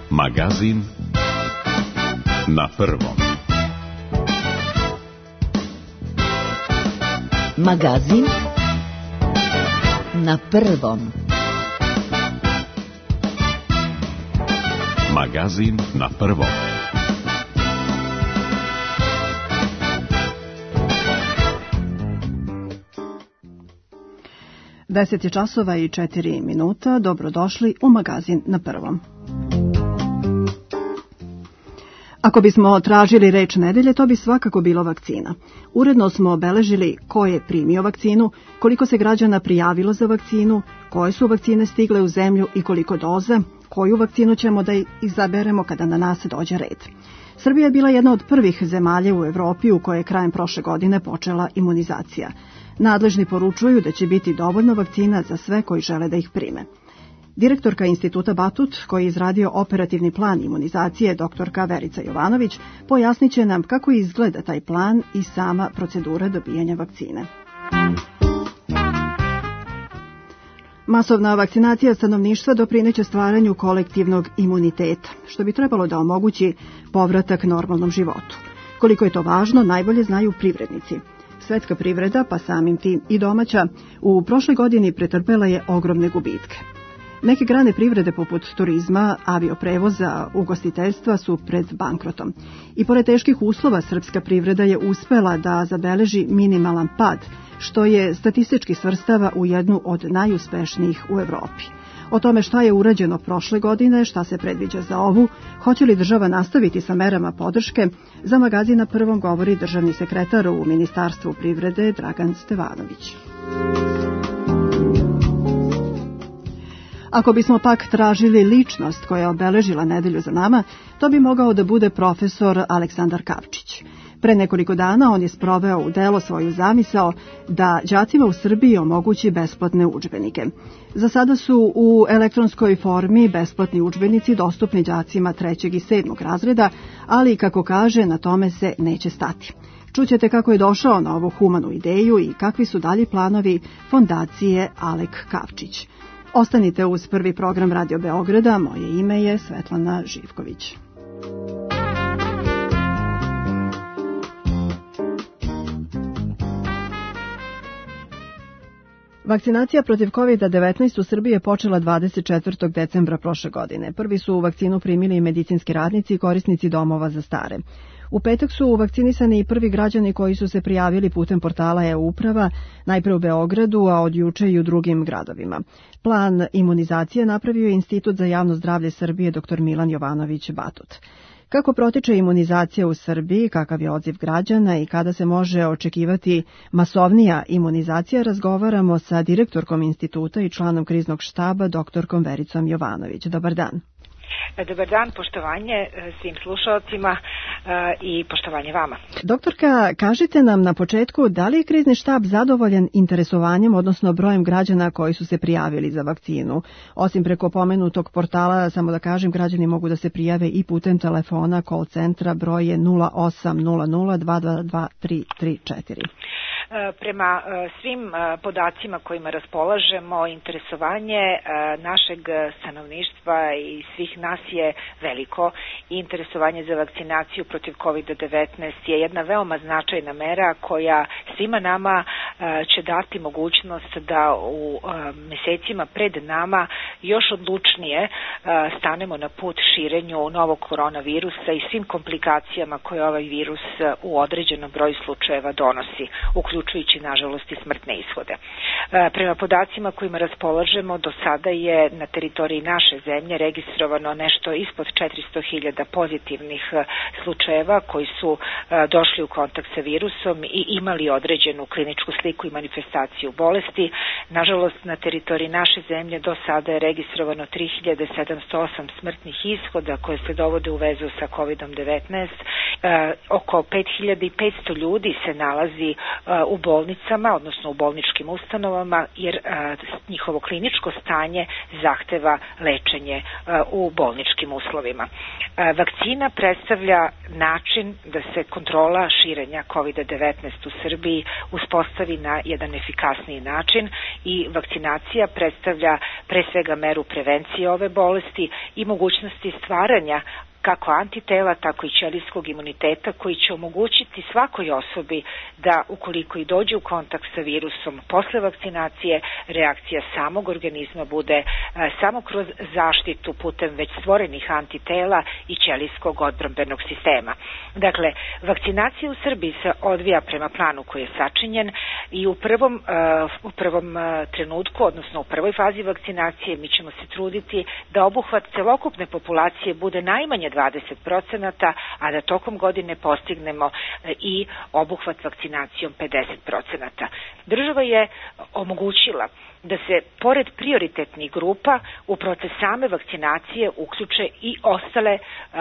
Magazin na prvom. Magazin na prvom. Magazin na prvom. Deset je časova i 4 minuta. Dobrodošli u Magazin na prvom. Ako bismo tražili reč nedelje, to bi svakako bilo vakcina. Uredno smo obeležili ko je primio vakcinu, koliko se građana prijavilo za vakcinu, koje su vakcine stigle u zemlju i koliko doza, koju vakcinu ćemo da izaberemo kada na nas dođe red. Srbija je bila jedna od prvih zemalja u Evropi u kojoj je krajem prošle godine počela imunizacija. Nadležni poručuju da će biti dovoljno vakcina za sve koji žele da ih prime. Direktorka Instituta Batut, koji je izradio operativni plan imunizacije, doktorka Verica Jovanović, pojasnit će nam kako izgleda taj plan i sama procedura dobijanja vakcine. Masovna vakcinacija stanovništva doprineće stvaranju kolektivnog imuniteta, što bi trebalo da omogući povratak normalnom životu. Koliko je to važno, najbolje znaju privrednici. Svetska privreda, pa samim tim i domaća, u prošloj godini pretrpela je ogromne gubitke. Neke grane privrede poput turizma, avioprevoza, ugostiteljstva su pred bankrotom. I pored teških uslova srpska privreda je uspela da zabeleži minimalan pad, što je statistički svrstava u jednu od najuspešnijih u Evropi. O tome šta je urađeno prošle godine, šta se predviđa za ovu, hoće li država nastaviti sa merama podrške, za Magazin na prvom govori državni sekretar u Ministarstvu privrede Dragan Stevanović. Ako bismo pak tražili ličnost koja je obeležila nedelju za nama, to bi mogao da bude profesor Aleksandar Kavčić. Pre nekoliko dana on je sproveo u delo svoju zamisao da đacima u Srbiji omogući besplatne udžbenike. Za sada su u elektronskoj formi besplatni udžbenici dostupni đacima 3. i 7. razreda, ali kako kaže, na tome se neće stati. Čućete kako je došao na ovu humanu ideju i kakvi su dalji planovi fondacije Alek Kavčić. Ostanite uz prvi program Radio Beograda, moje ime je Svetlana Živković. Vakcinacija protiv COVID-19 u Srbiji je počela 24. decembra prošle godine. Prvi su u vakcinu primili i medicinski radnici i korisnici domova za stare. U petak su vakcinisani i prvi građani koji su se prijavili putem portala e-uprava, najpre u Beogradu, a od juče i u drugim gradovima. Plan imunizacije napravio je Institut za javno zdravlje Srbije dr. Milan Jovanović Batut. Kako protiče imunizacija u Srbiji, kakav je odziv građana i kada se može očekivati masovnija imunizacija, razgovaramo sa direktorkom instituta i članom kriznog štaba doktorkom Vericom Jovanović. Dobar dan. Dobar dan, poštovanje svim slušalcima i poštovanje vama. Doktorka, kažite nam na početku da li je krizni štab zadovoljan interesovanjem, odnosno brojem građana koji su se prijavili za vakcinu? Osim preko pomenutog portala, samo da kažem, građani mogu da se prijave i putem telefona call centra, broj je 0800 222 334. Prema svim podacima kojima raspolažemo, interesovanje našeg stanovništva i svih nas je veliko. Interesovanje za vakcinaciju protiv COVID-19 je jedna veoma značajna mera koja svima nama će dati mogućnost da u mesecima pred nama još odlučnije stanemo na put širenju novog koronavirusa i svim komplikacijama koje ovaj virus u određenom broju slučajeva donosi, uključujući nažalost i smrtne ishode. Prema podacima kojima raspolažemo, do sada je na teritoriji naše zemlje registrovano nešto ispod 400.000 pozitivnih slučajeva koji su došli u kontakt sa virusom i imali određenu kliničku sliku i manifestaciju bolesti. Nažalost, na teritoriji naše zemlje do sada je registrovano 3.708 smrtnih ishoda koje se dovode u vezu sa COVID-19. Oko 5.500 ljudi se nalazi u bolnicama, odnosno u bolničkim ustanovama, jer njihovo kliničko stanje zahteva lečenje u bolničkim uslovima. Vakcina predstavlja način da se kontrola širenja COVID-19 u Srbiji uspostavi na jedan efikasniji način i vakcinacija predstavlja pre svega meru prevencije ove bolesti i mogućnosti stvaranja kako antitela, tako i ćelijskog imuniteta koji će omogućiti svakoj osobi da ukoliko i dođe u kontakt sa virusom posle vakcinacije, reakcija samog organizma bude samo kroz zaštitu putem već stvorenih antitela i ćelijskog odbrambenog sistema. Dakle, vakcinacija u Srbiji se odvija prema planu koji je sačinjen i u prvom trenutku, odnosno u prvoj fazi vakcinacije, mi ćemo se truditi da obuhvat celokupne populacije bude najmanje 20%, a da tokom godine postignemo i obuhvat vakcinacijom 50%. Država je omogućila da se pored prioritetnih grupa u proces same vakcinacije uključe i ostale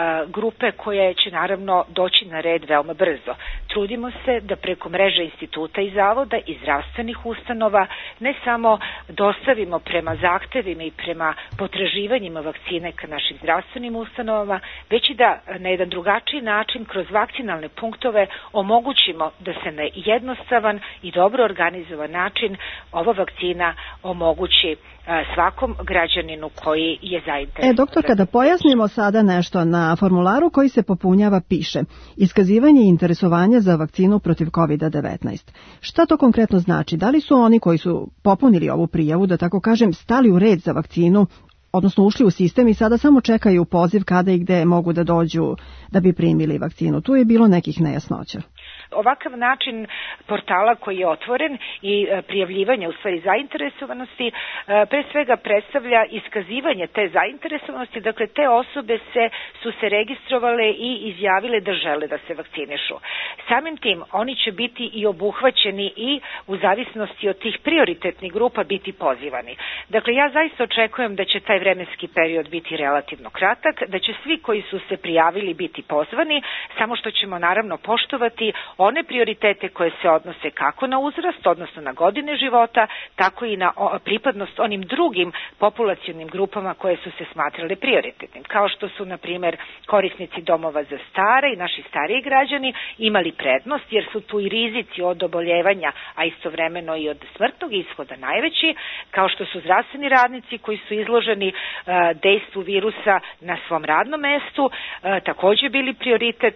grupe koje će naravno doći na red veoma brzo. Trudimo se da preko mreže instituta i zavoda i zdravstvenih ustanova ne samo dostavimo prema zahtevima i prema potraživanjima vakcine ka našim zdravstvenim ustanovama, već i da na jedan drugačiji način kroz vakcinalne punktove omogućimo da se na jednostavan i dobro organizovan način ova vakcina omogući svakom građaninu koji je zainteresovan. Doktorka, da pojasnimo sada nešto. Na formularu koji se popunjava piše iskazivanje interesovanja za vakcinu protiv COVID-19. Šta to konkretno znači? Da li su oni koji su popunili ovu prijavu, da tako kažem, stali u red za vakcinu, odnosno ušli u sistem i sada samo čekaju poziv kada i gde mogu da dođu da bi primili vakcinu? Tu je bilo nekih nejasnoća. Ovakav način portala koji je otvoren i prijavljivanje u stvari zainteresovanosti pre svega predstavlja iskazivanje te zainteresovanosti, dakle te osobe su se registrovale i izjavile da žele da se vakcinišu. Samim tim oni će biti i obuhvaćeni i u zavisnosti od tih prioritetnih grupa biti pozivani. Dakle, ja zaista očekujem da će taj vremenski period biti relativno kratak, da će svi koji su se prijavili biti pozvani, samo što ćemo naravno poštovati one prioritete koje se odnose kako na uzrast, odnosno na godine života, tako i na pripadnost onim drugim populacionim grupama koje su se smatrale prioritetnim, kao što su, na primjer, korisnici domova za stare i naši stariji građani imali prednost, jer su tu i rizici od oboljevanja, a istovremeno i od smrtnog ishoda najveći, kao što su zdravstveni radnici koji su izloženi dejstvu virusa na svom radnom mestu, takođe bili prioritet,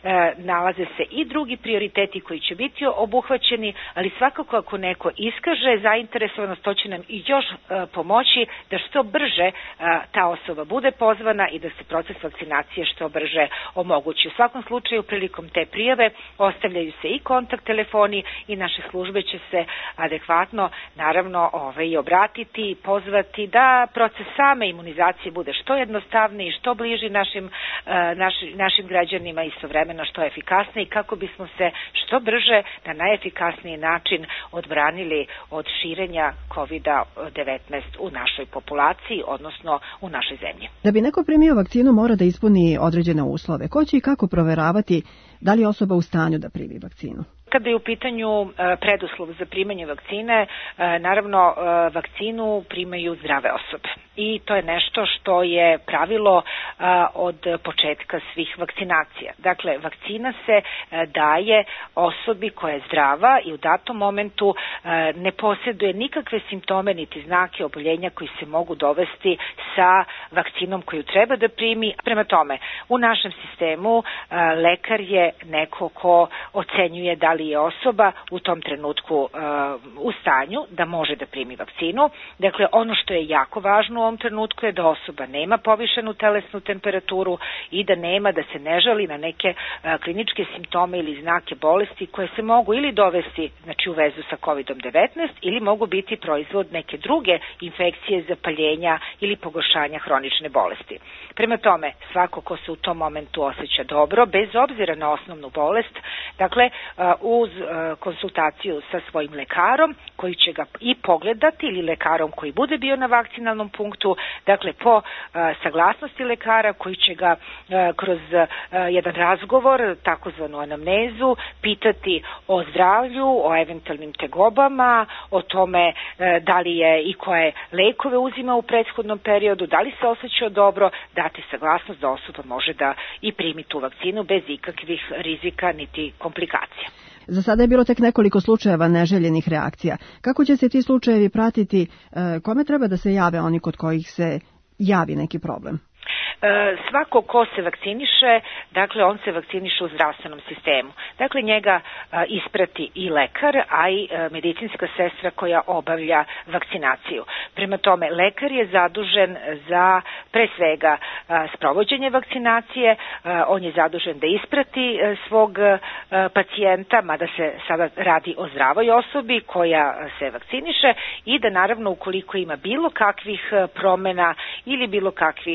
nalaze se i drugi prioriteti koji će biti obuhvaćeni, ali svakako ako neko iskaže zainteresovanost, to će nam i još pomoći da što brže ta osoba bude pozvana i da se proces vakcinacije što brže omogući. U svakom slučaju, prilikom te prijave ostavljaju se i kontakt telefoni i naše službe će se adekvatno naravno obratiti i pozvati da proces same imunizacije bude što jednostavniji, što bliži našim građanima, istovremeno što efikasniji, kako bismo se što brže na najefikasniji način odbranili od širenja COVID-19 u našoj populaciji, odnosno u našoj zemlji. Da bi neko primio vakcinu mora da ispuni određene uslove. Ko će i kako proveravati da li je osoba u stanju da primi vakcinu? Kada je u pitanju preduslov za primanje vakcine, naravno vakcinu primaju zdrave osobe i to je nešto što je pravilo od početka svih vakcinacija. Dakle, vakcina se daje osobi koja je zdrava i u datom momentu ne posjeduje nikakve simptome niti znake oboljenja koji se mogu dovesti sa vakcinom koju treba da primi. Prema tome, u našem sistemu lekar je neko ko ocenjuje da li je osoba u tom trenutku u stanju da može da primi vakcinu. Dakle, ono što je jako važno u ovom trenutku je da osoba nema povišenu telesnu temperaturu i da se ne žali na neke kliničke simptome ili znake bolesti koje se mogu ili dovesti u vezu sa COVID-19 ili mogu biti proizvod neke druge infekcije, zapaljenja ili pogoršanja hronične bolesti. Prema tome, svako ko se u tom momentu osjeća dobro, bez obzira na osnovnu bolest, dakle, uz konsultaciju sa svojim lekarom koji će ga i pogledati ili lekarom koji bude bio na vakcinalnom punktu, dakle po saglasnosti lekara koji će ga kroz jedan razgovor, takozvanu anamnezu, pitati o zdravlju, o eventualnim tegobama, o tome da li je i koje lekove uzima u prethodnom periodu, da li se osjeća dobro, dati saglasnost da osoba može da i primi tu vakcinu bez ikakvih rizika niti komplikacija. Za sada je bilo tek nekoliko slučajeva neželjenih reakcija. Kako će se ti slučajevi pratiti? Kome treba da se jave oni kod kojih se javi neki problem? Svako ko se vakciniše, dakle on se vakciniše u zdravstvenom sistemu. Dakle njega isprati i lekar, a i medicinska sestra koja obavlja vakcinaciju. Prema tome, lekar je zadužen za pre svega sprovođenje vakcinacije, on je zadužen da isprati svog pacijenta, mada se sada radi o zdravoj osobi koja se vakciniše, i da naravno ukoliko ima bilo kakvih promena ili bilo kakvih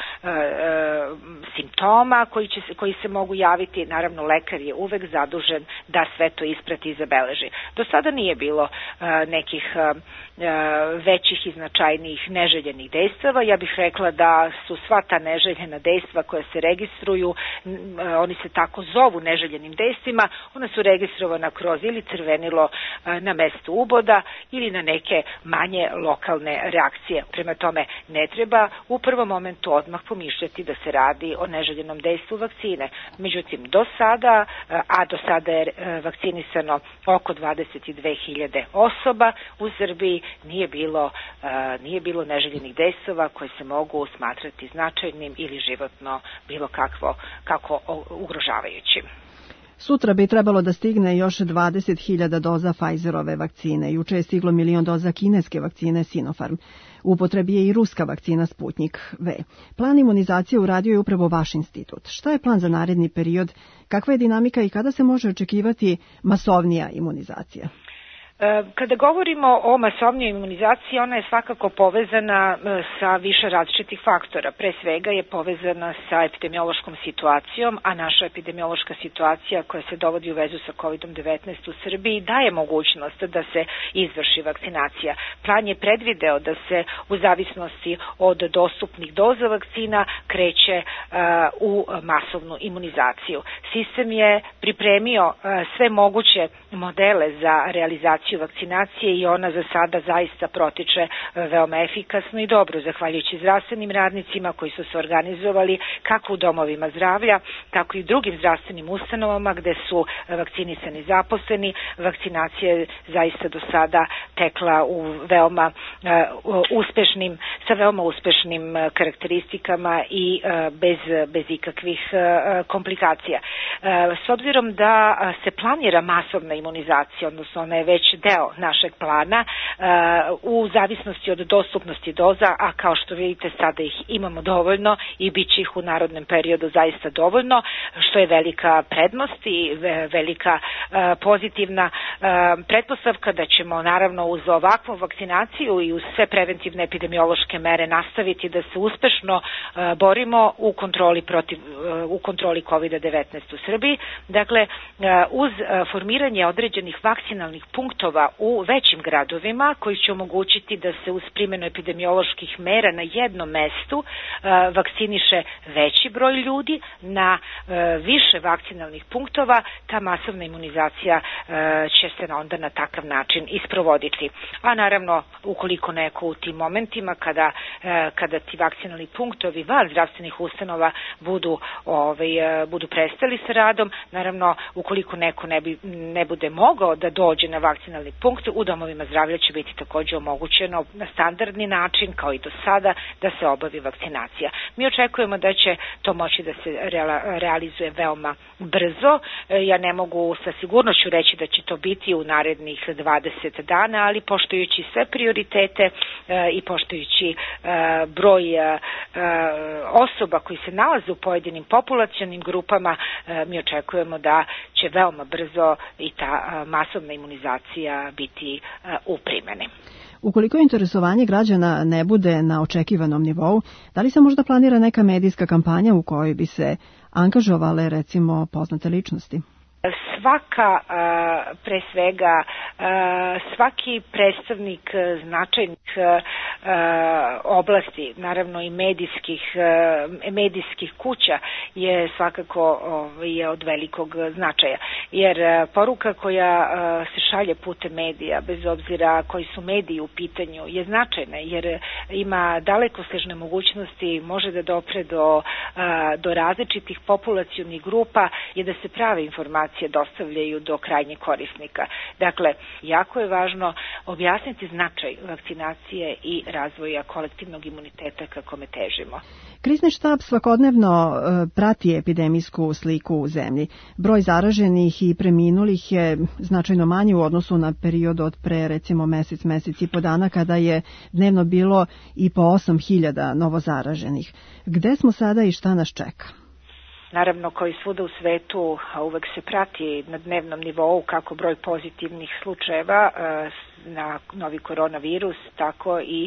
simptoma koji se mogu javiti, naravno lekar je uvek zadužen da sve to isprati i zabeleži. Do sada nije bilo nekih većih i značajnijih neželjenih dejstava. Ja bih rekla da su sva ta neželjena dejstva koja se registruju, oni se tako zovu neželjenim dejstvima, ona su registrovana kroz ili crvenilo na mestu uboda ili na neke manje lokalne reakcije. Prema tome, ne treba u prvom momentu odmah pomišljati da se radi o neželjenom dejstvu vakcine. Međutim, do sada je vakcinisano oko 22.000 osoba u Srbiji, nije bilo neželjenih dejstava koje se mogu smatrati značajnim ili životno bilo kako ugrožavajućim. Sutra bi trebalo da stigne još 20.000 doza Pfizerove vakcine. Juče je stiglo 1 milion doza kineske vakcine Sinopharm. U upotrebi je i ruska vakcina Sputnik V. Plan imunizacije uradio je upravo vaš institut. Šta je plan za naredni period? Kakva je dinamika i kada se može očekivati masovnija imunizacija? Kada govorimo o masovnijoj imunizaciji, ona je svakako povezana sa više različitih faktora. Pre svega je povezana sa epidemiološkom situacijom, a naša epidemiološka situacija koja se dovodi u vezu sa COVID-19 u Srbiji daje mogućnost da se izvrši vakcinacija. Plan je predvideo da se u zavisnosti od dostupnih doza vakcina kreće u masovnu imunizaciju. Sistem je pripremio sve moguće modele za realizaciju vakcinacije i ona za sada zaista protiče veoma efikasno i dobro, zahvaljujući zdravstvenim radnicima koji su se organizovali kako u domovima zdravlja, tako i drugim zdravstvenim ustanovama gde su vakcinisani zaposleni. Vakcinacija je zaista do sada tekla u sa veoma uspešnim karakteristikama i bez ikakvih komplikacija. S obzirom da se planira masovna imunizacija, odnosno ona je već deo našeg plana u zavisnosti od dostupnosti doza, a kao što vidite sada ih imamo dovoljno i bit će ih u narodnom periodu zaista dovoljno, što je velika prednost i velika pozitivna pretpostavka da ćemo naravno uz ovakvu vakcinaciju i uz sve preventivne epidemiološke mere nastaviti da se uspešno borimo u kontroli COVID-19 u Srbiji. Dakle, uz formiranje određenih vakcinalnih punktova u većim gradovima koji će omogućiti da se uz primjenu epidemioloških mera na jednom mestu vakciniše veći broj ljudi na više vakcinalnih punktova, ta masovna imunizacija će se onda na takav način isprovoditi. A naravno, ukoliko neko u tim momentima kada ti vakcinalni punktovi van zdravstvenih ustanova budu prestali sa radom, naravno ukoliko neko ne bude mogao da dođe na vakcinalni punkt, u domovima zdravlja će biti takođe omogućeno na standardni način, kao i do sada, da se obavi vakcinacija. Mi očekujemo da će to moći da se realizuje veoma brzo. Ja ne mogu sa sigurnošću reći da će to biti u narednih 20 dana, ali poštujući sve prioritete i poštujući broj osoba koji se nalaze u pojedinim populacionim grupama, mi očekujemo da će veoma brzo i ta masovna imunizacija biti u primjeni. Ukoliko interesovanje građana ne bude na očekivanom nivou, da li se možda planira neka medijska kampanja u kojoj bi se angažovale recimo poznate ličnosti? Pre svega, svaki predstavnik značajnih oblasti, naravno i medijskih kuća je svakako je od velikog značaja. Jer poruka koja se šalje putem medija, bez obzira koji su mediji u pitanju, je značajna jer ima dalekosežne mogućnosti, može da dopre do različitih populacionih grupa i da se prave informacije dostavljaju do krajnjeg korisnika. Dakle, jako je važno objasniti značaj vakcinacije i razvoja kolektivnog imuniteta ka kome težimo. Krizni štab svakodnevno prati epidemijsku sliku u zemlji. Broj zaraženih i preminulih je značajno manji u odnosu na period od pre recimo mesec i po dana kada je dnevno bilo i po 8.000 novozaraženih. Gde smo sada i šta nas čeka? Naravno, kao i svuda u svetu, uvek se prati na dnevnom nivou kako broj pozitivnih slučajeva na novi koronavirus, tako i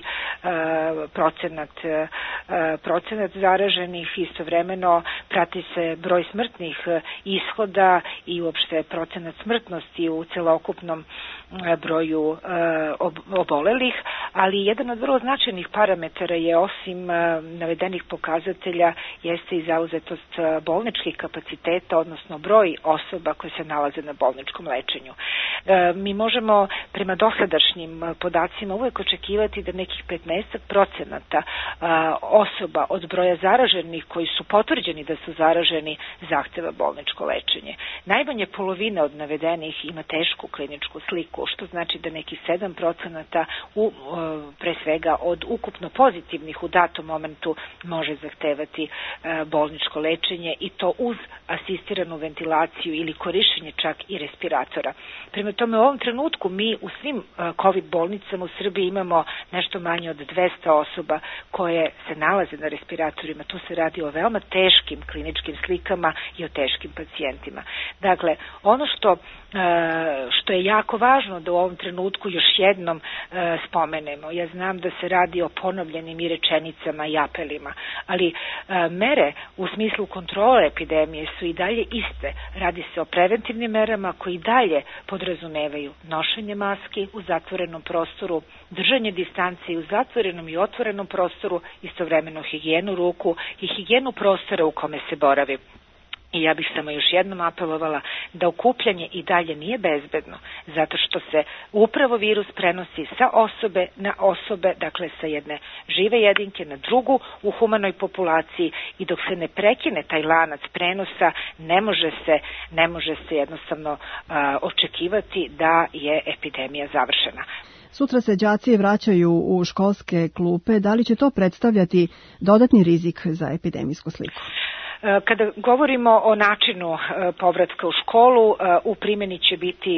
procenat zaraženih. Istovremeno prati se broj smrtnih ishoda i uopšte procenat smrtnosti u celokupnom broju obolelih, ali jedan od vrlo značajnih parametara je, osim navedenih pokazatelja, jeste i zauzetost bolničkih kapaciteta, odnosno broj osoba koje se nalaze na bolničkom lečenju. Mi možemo prema dosadašnjim podacima uvek očekivati da nekih 15% osoba od broja zaraženih koji su potvrđeni da su zaraženi zahteva bolničko lečenje. Najmanje polovina od navedenih ima tešku kliničku sliku, što znači da nekih 7% pre svega od ukupno pozitivnih u datom momentu može zahtevati bolničko lečenje i to uz asistiranu ventilaciju ili korišćenje čak i respiratora. Prema tome, u ovom trenutku mi u svim COVID bolnicama u Srbiji imamo nešto manje od 200 osoba koje se nalaze na respiratorima. Tu se radi o veoma teškim kliničkim slikama i o teškim pacijentima. Dakle, ono što je jako važno da u ovom trenutku još jednom spomenemo. Ja znam da se radi o ponovljenim i rečenicama i apelima, ali mere u smislu kontrole epidemije su i dalje iste. Radi se o preventivnim merama koji dalje podrazumevaju nošenje maski u zatvorenom prostoru, držanje distance u zatvorenom i otvorenom prostoru, istovremeno higijenu ruku i higijenu prostora u kome se boravi. I ja bih samo još jednom apelovala da okupljanje i dalje nije bezbedno, zato što se upravo virus prenosi sa osobe na osobe, dakle sa jedne žive jedinke na drugu u humanoj populaciji i dok se ne prekine taj lanac prenosa, ne može se jednostavno očekivati da je epidemija završena. Sutra se đaci vraćaju u školske klupe. Da li će to predstavljati dodatni rizik za epidemijsku sliku? Kada govorimo o načinu povratka u školu, u primjeni će biti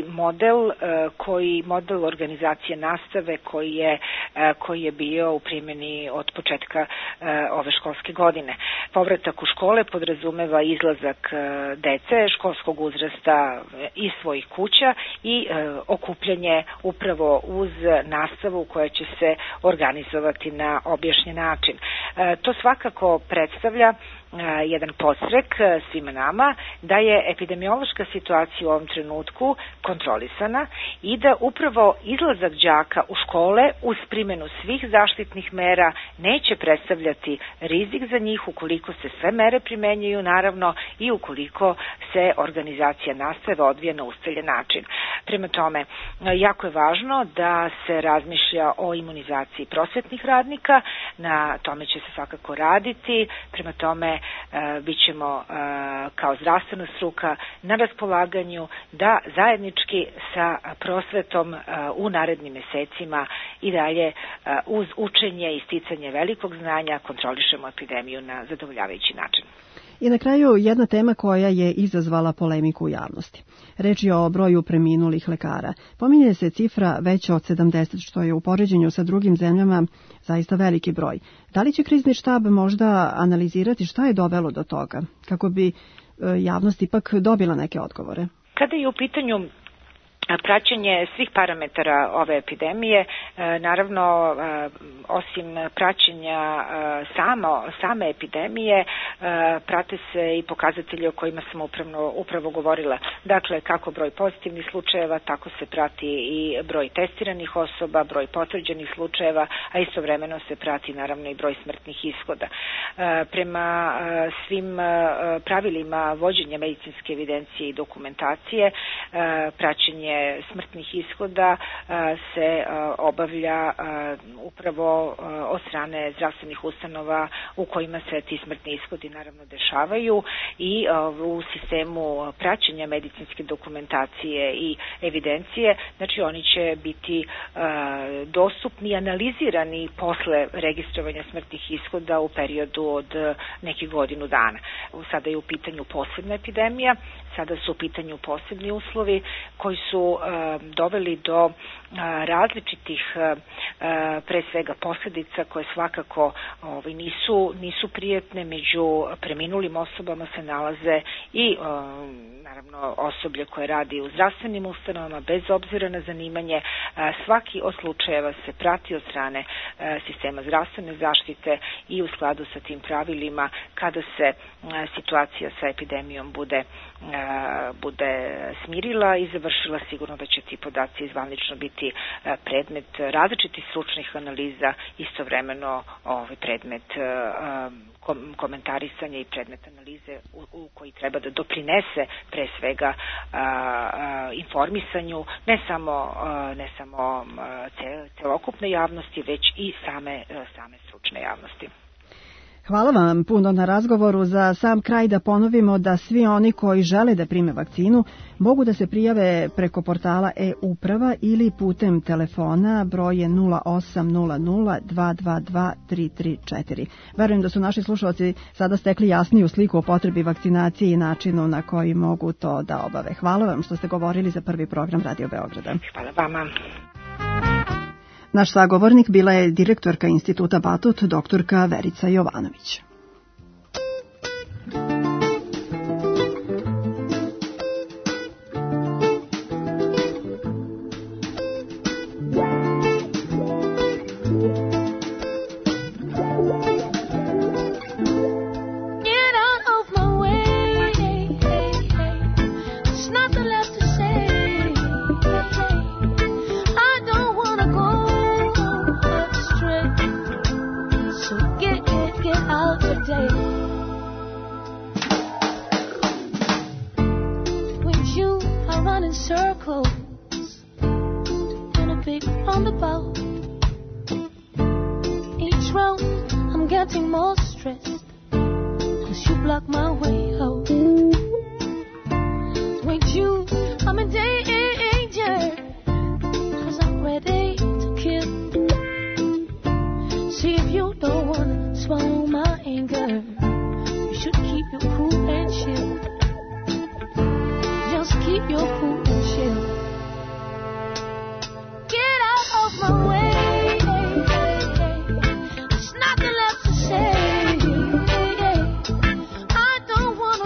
model organizacije nastave koji je bio u primjeni od početka ove školske godine. Povratak u škole podrazumeva izlazak dece školskog uzrasta iz svojih kuća i okupljanje upravo uz nastavu koja će se organizovati na objašnjen način. To svakako predstavlja jedan podstrek svima nama da je epidemiološka situacija u ovom trenutku kontrolisana i da upravo izlazak đaka u škole uz primjenu svih zaštitnih mera neće predstavljati rizik za njih ukoliko se sve mere primenjuju naravno i ukoliko se organizacija nastave odvija na ustaljen način. Prema tome, jako je važno da se razmišlja o imunizaciji prosvetnih radnika, na tome će se svakako raditi, prema tome bit ćemo kao zdravstvena struka na raspolaganju da zajednički sa prosvetom u narednim mesecima i dalje uz učenje i sticanje velikog znanja kontrolišemo epidemiju na zadovoljavajući način. I na kraju jedna tema koja je izazvala polemiku u javnosti. Reč je o broju preminulih lekara. Pominje se cifra veća od 70, što je u poređenju sa drugim zemljama zaista veliki broj. Da li će krizni štab možda analizirati šta je dovelo do toga, kako bi javnost ipak dobila neke odgovore? Kada je u pitanju praćenje svih parametara ove epidemije, naravno osim praćenja same epidemije, prate se i pokazatelji o kojima sam upravo govorila. Dakle, kako broj pozitivnih slučajeva, tako se prati i broj testiranih osoba, broj potvrđenih slučajeva, a istovremeno se prati naravno i broj smrtnih ishoda. Prema svim pravilima vođenja medicinske evidencije i dokumentacije, praćenje smrtnih ishoda se obavlja upravo od strane zdravstvenih ustanova u kojima se ti smrtni ishodi naravno dešavaju i u sistemu praćenja medicinske dokumentacije i evidencije, znači oni će biti dostupni i analizirani posle registrovanja smrtnih ishoda u periodu od nekih godinu dana. Sada je u pitanju posebna epidemija, sada su u pitanju posebni uslovi koji su doveli do različitih pre svega posljedica koje svakako nisu prijetne. Među preminulim osobama se nalaze i naravno osoblje koje radi u zdravstvenim ustanovama bez obzira na zanimanje. Svaki od slučajeva se prati od strane sistema zdravstvene zaštite i u skladu sa tim pravilima kada se situacija sa epidemijom bude smirila i završila, sigurno da će ti podaci zvanično biti predmet različitih stručnih analiza, istovremeno predmet komentarisanja i predmet analize u koji treba da doprinese pre svega informisanju ne samo celokupne javnosti, već i same stručne javnosti. Hvala vam puno na razgovoru. Za sam kraj da ponovimo da svi oni koji žele da prime vakcinu mogu da se prijave preko portala e-uprava ili putem telefona, broj je 0800 222 334. Verujem da su naši slušalci sada stekli jasniju sliku o potrebi vakcinacije i načinu na koji mogu to da obave. Hvala vam što ste govorili za prvi program Radio Beograda. Hvala vama. Naš sagovornik bila je direktorka Instituta Batut, doktorka Verica Jovanović. I don't wanna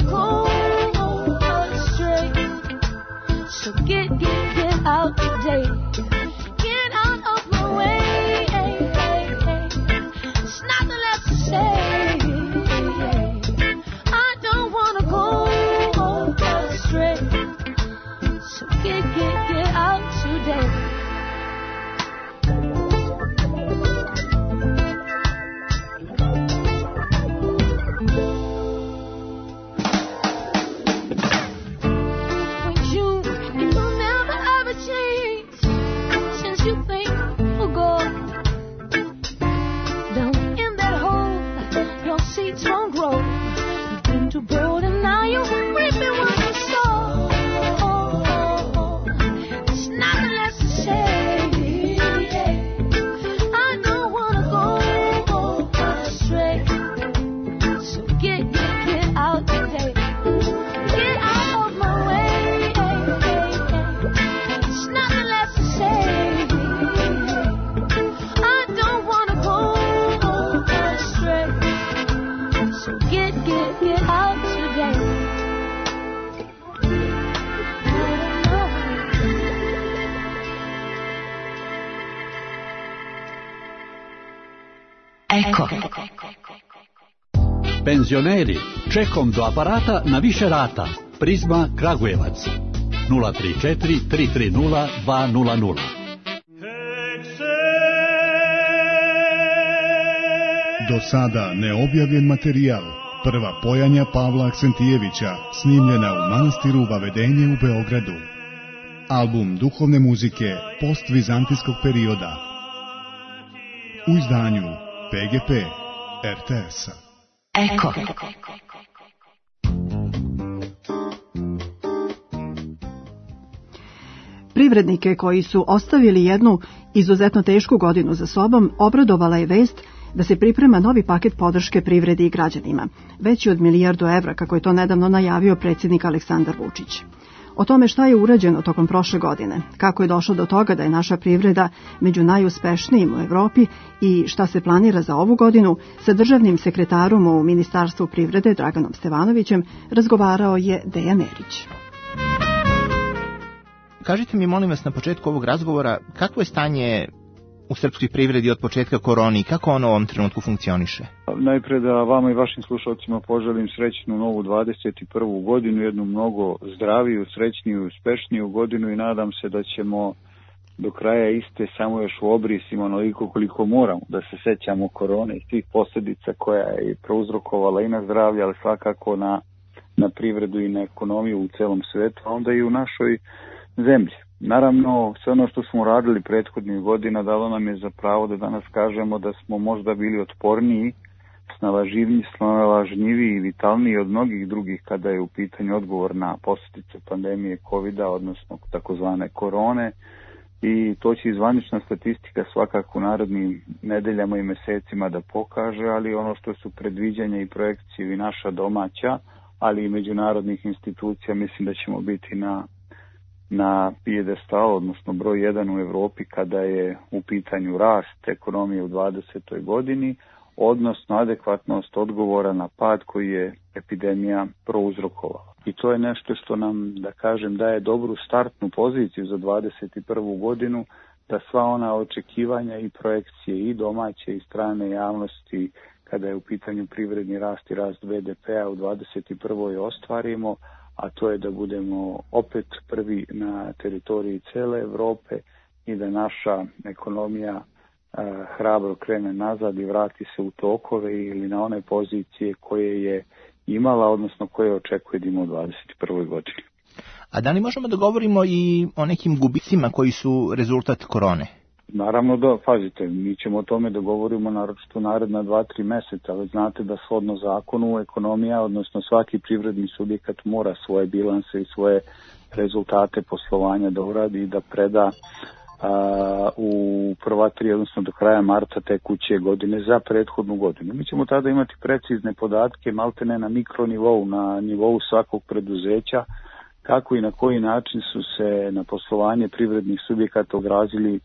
Eko. Penzioneri, čekom do aparata na više rata. Prizma Kragujevac 034 330 200. Do sada neobjavljen materijal. Prva pojanja Pavla Aksentijevića, snimljena u manastiru Vavedenje u Beogradu. Album duhovne muzike postvizantijskog perioda. U izdanju PGP RTS-a. Eko. Privrednike koji su ostavili jednu izuzetno tešku godinu za sobom obradovala je vest da se priprema novi paket podrške privredi i građanima, veći od $1 milijardu kako je to nedavno najavio predsjednik Aleksandar Vučić. O tome šta je urađeno tokom prošle godine, kako je došlo do toga da je naša privreda među najuspešnijim u Evropi i šta se planira za ovu godinu, sa državnim sekretarom u Ministarstvu privrede Draganom Stevanovićem razgovarao je Dejan Erić. Kažite mi, molim vas, na početku ovog razgovora, kakvo je stanje u srpskoj privredi od početka korone i kako ono u ovom trenutku funkcioniše? Najpre da vama i vašim slušalcima poželim srećnu novu 21. godinu, jednu mnogo zdraviju, srećniju i uspešniju godinu i nadam se da ćemo do kraja iste samo još u obrisima onoliko koliko moramo da se sećamo korone i svih posljedica koja je prouzrokovala i na zdravlje, ali svakako na privredu i na ekonomiju u celom svetu, a onda i u našoj zemlji. Naravno, sve ono što smo radili prethodnih godina dalo nam je za pravo da danas kažemo da smo možda bili otporniji, snalažljiviji i vitalniji od mnogih drugih kada je u pitanju odgovor na posljedice pandemije COVID-a, odnosno takozvane korone. I to će zvanična statistika svakako u narednim nedeljama i mesecima da pokaže, ali ono što su predviđanja i projekcije i naša domaća, ali i međunarodnih institucija, mislim da ćemo biti na pijedestalu, odnosno broj 1 u Evropi kada je u pitanju rast ekonomije u 2020. godini, odnosno adekvatnost odgovora na pad koji je epidemija prouzrokovala. I to je nešto što nam, da kažem, daje dobru startnu poziciju za 2021. godinu, da sva ona očekivanja i projekcije i domaće i strane javnosti kada je u pitanju privredni rast i rast BDP-a u 2021. ostvarimo, a to je da budemo opet prvi na teritoriji cele Evrope i da naša ekonomija hrabro krene nazad i vrati se u tokove ili na one pozicije koje je imala, odnosno koje očekuje da ima u 2021. godini. A da li možemo da govorimo i o nekim gubicima koji su rezultat korone? Naravno da, pazite, mi ćemo o tome da govorimo naročito naredna 2-3 meseca, ali znate da shodno zakonu ekonomija, odnosno svaki privredni subjekat mora svoje bilanse i svoje rezultate poslovanja da uradi i da preda u prva 3, odnosno do kraja marta tekuće godine za prethodnu godinu. Mi ćemo tada imati precizne podatke, maltene na mikronivou, na nivou svakog preduzeća, kako i na koji način su se na poslovanje privrednih subjekata odrazili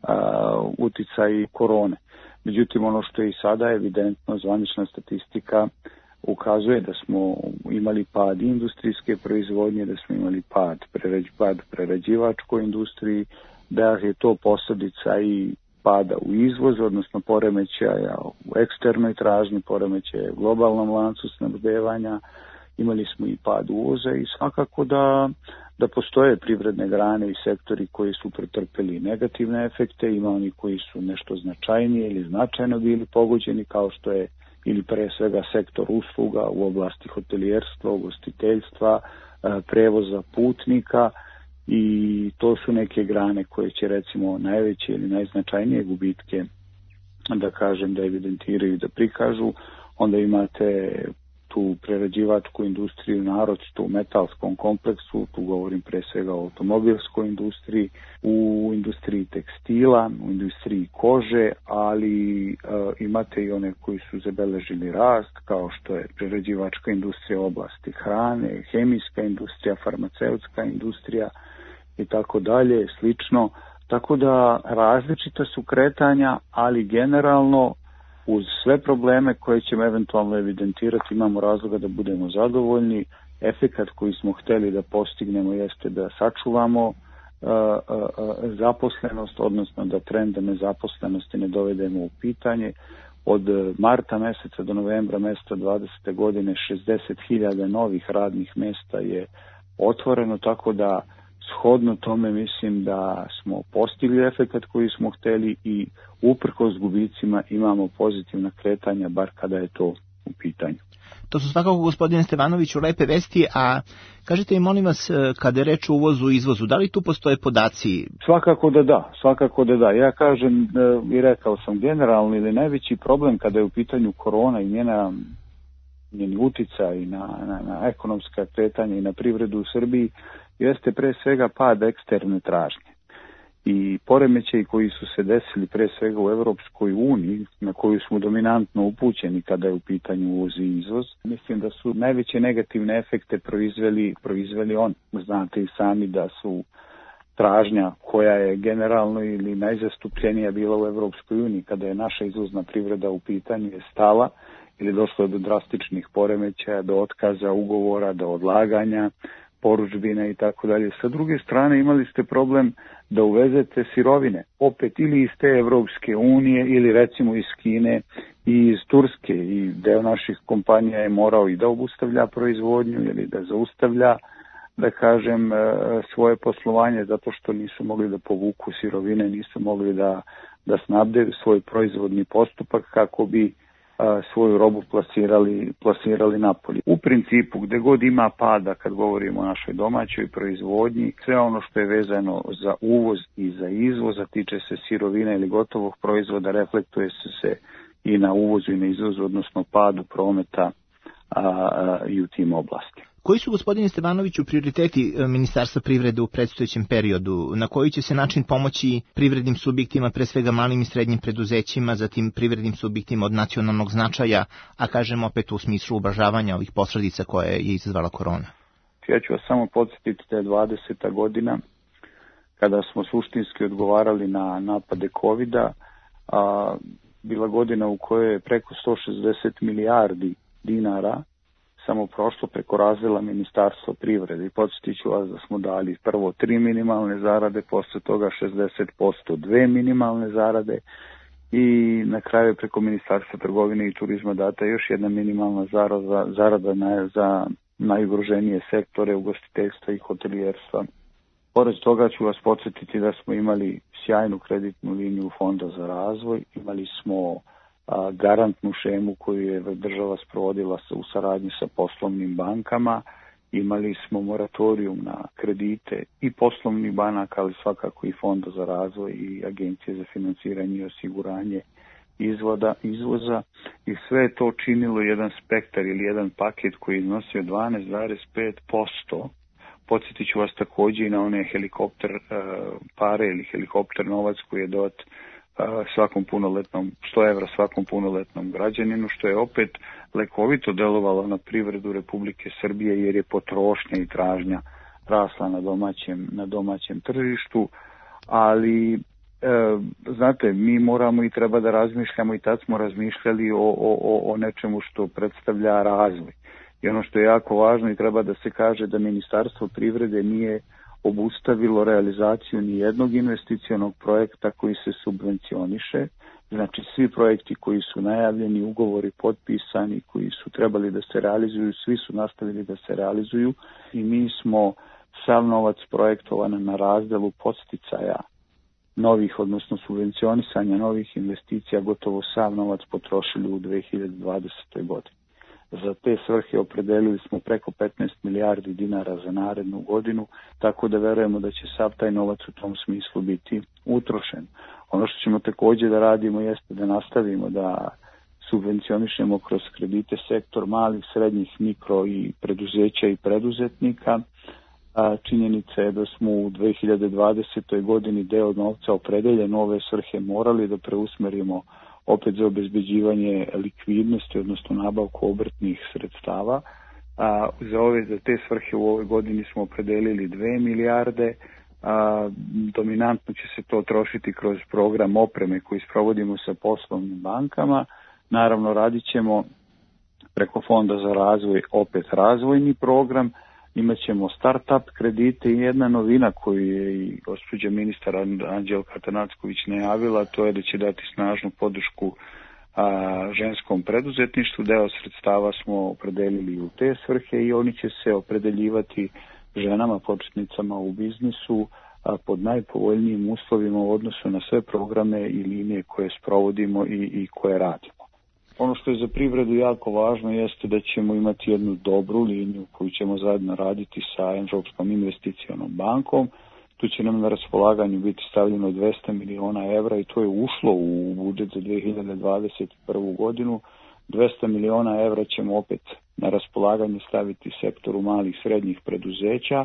uticaj korone. Međutim, ono što je i sada evidentno, zvanična statistika ukazuje da smo imali pad industrijske proizvodnje, da smo imali pad prerađivačkoj industriji, da je to posljedica i pada u izvozu, odnosno poremećaja u eksternoj tražnji, poremećaja u globalnom lancu snabdevanja. Imali smo i pad uvoza i svakako da postoje privredne grane i sektori koji su pretrpeli negativne efekte, ima oni koji su nešto značajnije ili značajno bili pogođeni, kao što je ili pre svega sektor usluga u oblasti hotelijerstva, ugostiteljstva, prevoza putnika, i to su neke grane koje će recimo najveće ili najznačajnije gubitke, da kažem, da evidentiraju i da prikažu. Onda imate tu prerađivačku industriju, naročito u metalskom kompleksu, tu govorim pre svega o automobilskoj industriji, u industriji tekstila, u industriji kože, ali imate i one koji su zabeležili rast, kao što je prerađivačka industrija u oblasti hrane, hemijska industrija, farmaceutska industrija i tako dalje, slično. Tako da različita su kretanja, ali generalno uz sve probleme koje ćemo eventualno evidentirati imamo razloga da budemo zadovoljni. Efekat koji smo hteli da postignemo jeste da sačuvamo zaposlenost, odnosno da trend nezaposlenosti ne dovedemo u pitanje. od marta meseca do novembra meseca 2020. godine 60.000 novih radnih mesta je otvoreno, tako da shodno tome mislim da smo postigli efekat koji smo hteli i uprkos gubicima imamo pozitivna kretanja, bar kada je to u pitanju. To su svakako, gospodine Stevanoviću, lepe vesti, a kažete mi, molim vas, kada je reč o uvozu i izvozu, da li tu postoje podaci? Svakako da da. Ja kažem i rekao sam, generalno ili najveći problem kada je u pitanju korona i njeni uticaj na ekonomska kretanja i na privredu u Srbiji jeste pre svega pad eksterne tražnje. I poremećaji koji su se desili pre svega u Evropskoj uniji, na koju smo dominantno upućeni kada je u pitanju uvoz i izvoz, mislim da su najveće negativne efekte proizveli oni. Znate i sami da su tražnja koja je generalno ili najzastupljenija bila u Evropskoj uniji kada je naša izvozna privreda u pitanju je stala ili došlo do drastičnih poremećaja, do otkaza ugovora, do odlaganja porudžbine i tako dalje. Sa druge strane imali ste problem da uvezete sirovine, opet ili iz te Evropske unije ili recimo iz Kine i iz Turske, i deo naših kompanija je morao i da obustavlja proizvodnju ili da zaustavlja, da kažem, svoje poslovanje zato što nisu mogli da povuku sirovine, nisu mogli da snabdeju svoj proizvodni postupak kako bi svoju robu plasirali napolje. U principu, gde god ima pada kad govorimo o našoj domaćoj proizvodnji, sve ono što je vezano za uvoz i za izvoz, a tiče se sirovina ili gotovog proizvoda, reflektuje se i na uvozu i na izvozu, odnosno padu prometa i u tim oblastima. Koji su, gospodine Stevanoviću, prioriteti Ministarstva privrede u predstojećem periodu? Na koji će se način pomoći privrednim subjektima, pre svega malim i srednjim preduzećima, zatim privrednim subjektima od nacionalnog značaja, a kažem opet u smislu ublažavanja ovih posledica koje je izazvala korona? Ja ću vas samo podsjetiti da je 20. godina, kada smo suštinski odgovarali na napade COVID-a, bila godina u kojoj je preko 160 milijardi dinara samo prošlo preko razdela Ministarstva privrede. I podsjetit ću vas da smo dali prvo 3 minimalne zarade, posle toga 60% 2 minimalne zarade i na kraju preko Ministarstva trgovine i turizma data još jedna minimalna zarada za najugroženije sektore ugostiteljstva i hotelijerstva. Pored toga ću vas podsjetiti da smo imali sjajnu kreditnu liniju Fonda za razvoj, imali smo garantnu šemu koju je država sprovodila u saradnji sa poslovnim bankama, imali smo moratorijum na kredite i poslovnih banaka, ali svakako i Fonda za razvoj i Agencije za finansiranje i osiguranje izvoza, i sve je to činilo jedan spektar ili jedan paket koji je iznosio 12,5%. Podsjetit ću vas također i na one helikopter pare ili helikopter novac koji je dat svakom punoletnom, 100 evra svakom punoletnom građaninu, što je opet lekovito delovalo na privredu Republike Srbije jer je potrošnja i tražnja rasla na domaćem tržištu, ali znate, mi moramo i treba da razmišljamo, i tad smo razmišljali o nečemu što predstavlja razvoj. I ono što je jako važno i treba da se kaže da Ministarstvo privrede nije obustavilo realizaciju ni jednog investicionog projekta koji se subvencioniše. Znači svi projekti koji su najavljeni, ugovori potpisani, koji su trebali da se realizuju, svi su nastavili da se realizuju i mi smo sav novac projektovan na razdelu podsticaja novih, odnosno subvencionisanja novih investicija, gotovo sav novac potrošili u 2020. godini. Za te svrhe opredelili smo preko 15 milijardi dinara za narednu godinu, tako da verujemo da će sav taj novac u tom smislu biti utrošen. Ono što ćemo također da radimo jeste da nastavimo da subvencionišemo kroz kredite sektor malih, srednjih, mikro i preduzeća i preduzetnika. Činjenica je da smo u 2020. godini deo novca opredeljen u ove svrhe morali da preusmerimo opet za obezbeđivanje likvidnosti, odnosno nabavku obrtnih sredstava. Za te svrhe u ovoj godini smo opredelili 2 milijarde. Dominantno će se to trošiti kroz program opreme koji sprovodimo sa poslovnim bankama. Naravno, radit ćemo preko Fonda za razvoj opet razvojni program. Imaćemo start-up kredite i jedna novina koju je i gospođa ministar Anđelka Atanacković najavila, to je da će dati snažnu podršku ženskom preduzetništvu. Deo sredstava smo opredelili u te svrhe i oni će se opredeljivati ženama početnicama u biznisu pod najpovoljnijim uslovima u odnosu na sve programe i linije koje sprovodimo i koje radimo. Ono što je za privredu jako važno jeste da ćemo imati jednu dobru liniju koju ćemo zajedno raditi sa Evropskom investicionom bankom. Tu će nam na raspolaganju biti stavljeno 200 miliona evra i to je ušlo u budžet za 2021. godinu. 200 miliona evra ćemo opet na raspolaganje staviti sektoru malih i srednjih preduzeća.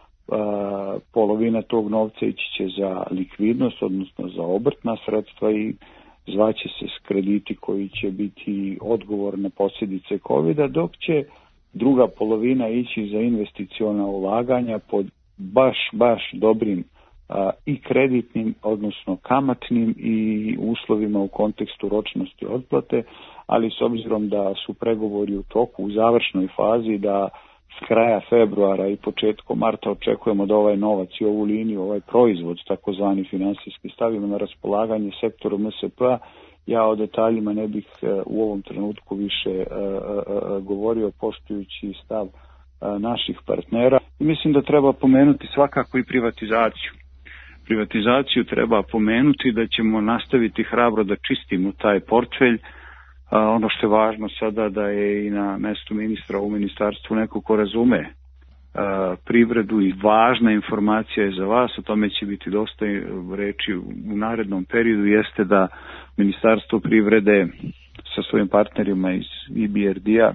Polovina tog novca ići će za likvidnost, odnosno za obrtna sredstva i zvaće se krediti koji će biti odgovor na posljedice COVID-a, dok će druga polovina ići za investiciona ulaganja pod baš dobrim i kreditnim, odnosno kamatnim i uslovima u kontekstu ročnosti otplate, ali s obzirom da su pregovori u toku u završnoj fazi, da s kraja februara i početkom marta očekujemo da ovaj novac i ovu liniju, ovaj proizvod takozvani finansijski stavimo na raspolaganje sektoru MSP-a. Ja o detaljima ne bih u ovom trenutku više govorio, poštujući stav naših partnera. Mislim da treba pomenuti svakako i privatizaciju. Privatizaciju treba pomenuti, da ćemo nastaviti hrabro da čistimo taj portfelj. Ono što je važno sada da je i na mestu ministra u ministarstvu neko ko razume privredu i važna informacija je za vas, o tome će biti dosta reči u narednom periodu, jeste da Ministarstvo privrede sa svojim partnerima iz EBRD-a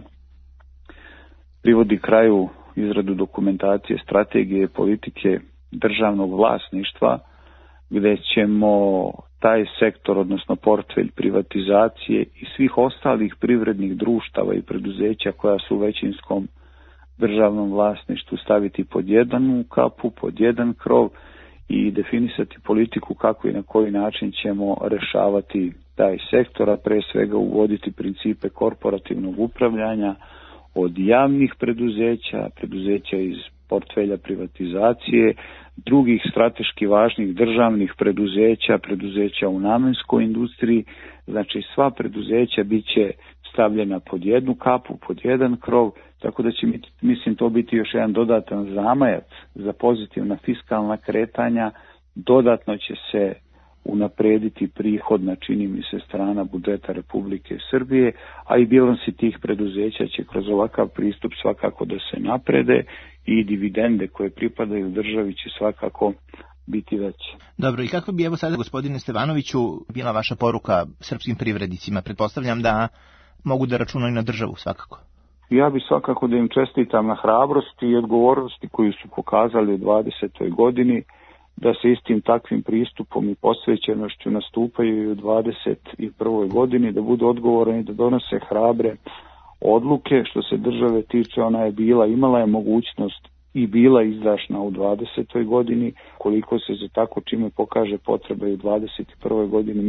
privodi kraju izradu dokumentacije, strategije, politike državnog vlasništva, gde ćemo taj sektor, odnosno portfelj privatizacije i svih ostalih privrednih društava i preduzeća koja su u većinskom državnom vlasništvu staviti pod jednu kapu, pod jedan krov i definisati politiku kako i na koji način ćemo rešavati taj sektor, a pre svega uvoditi principe korporativnog upravljanja od javnih preduzeća iz portfelja privatizacije, drugih strateški važnih državnih preduzeća u namenskoj industriji. Znači sva preduzeća bit će stavljena pod jednu kapu, pod jedan krov, tako da će, mislim, to biti još jedan dodatan zamajac za pozitivna fiskalna kretanja. Dodatno će se unaprediti prihodna, čini mi se, strana budžeta Republike Srbije, a i bilansi tih preduzeća će kroz ovakav pristup svakako da se naprede i dividende koje pripadaju državi će svakako biti veće. Dobro, i kako bi, evo sada, gospodine Stevanoviću, bila vaša poruka srpskim privrednicima? Pretpostavljam da mogu da računaju na državu svakako. Ja bih svakako da im čestitam na hrabrosti i odgovornosti koju su pokazali u 20. godini, da se istim takvim pristupom i posvećenošću nastupaju i u 21. godini, da budu odgovorni, da donose hrabre odluke. Što se države tiče, ona je imala je mogućnost i bila izdašna u 20. godini. Koliko se za tako čime pokaže potreba i u 21. godini,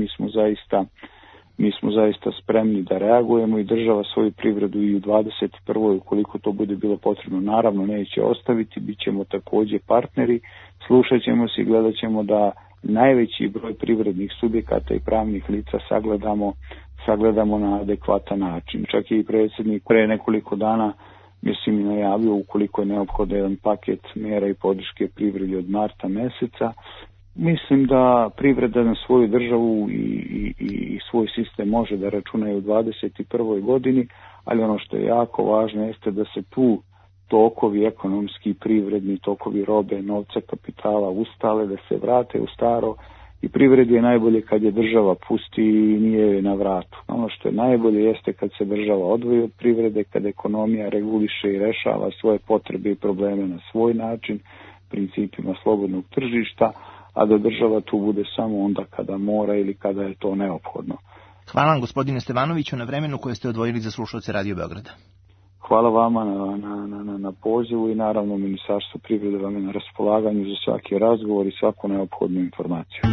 mi smo zaista spremni da reagujemo i država svoju privredu i u 21. ukoliko to bude bilo potrebno, naravno neće ostaviti, bit ćemo takođe partneri, slušat ćemo se i gledat ćemo da najveći broj privrednih subjekata i pravnih lica sagledamo na adekvatan način. Čak je i predsjednik pre nekoliko dana, mislim, i najavio ukoliko je neophodan jedan paket mjera i podrške privredi od marta meseca. Mislim da privreda na svoju državu i svoj sistem može da računa i u 21. godini, ali ono što je jako važno jeste da se tu tokovi ekonomski, privredni tokovi robe, novca, kapitala ustale, da se vrate u staro i privredi je najbolje kad je država pusti i nije na vratu. Ono što je najbolje jeste kad se država odvoji od privrede, kad ekonomija reguliše i rešava svoje potrebe i probleme na svoj način, principima slobodnog tržišta, a da država tu bude samo onda kada mora ili kada je to neophodno. Hvala vam, gospodine Stevanoviću, na vremenu koje ste odvojili za slušalce Radio Beograda. Hvala vama na pozivu i naravno Ministarstvo privrede vam je na raspolaganju za svaki razgovor i svaku neophodnu informaciju.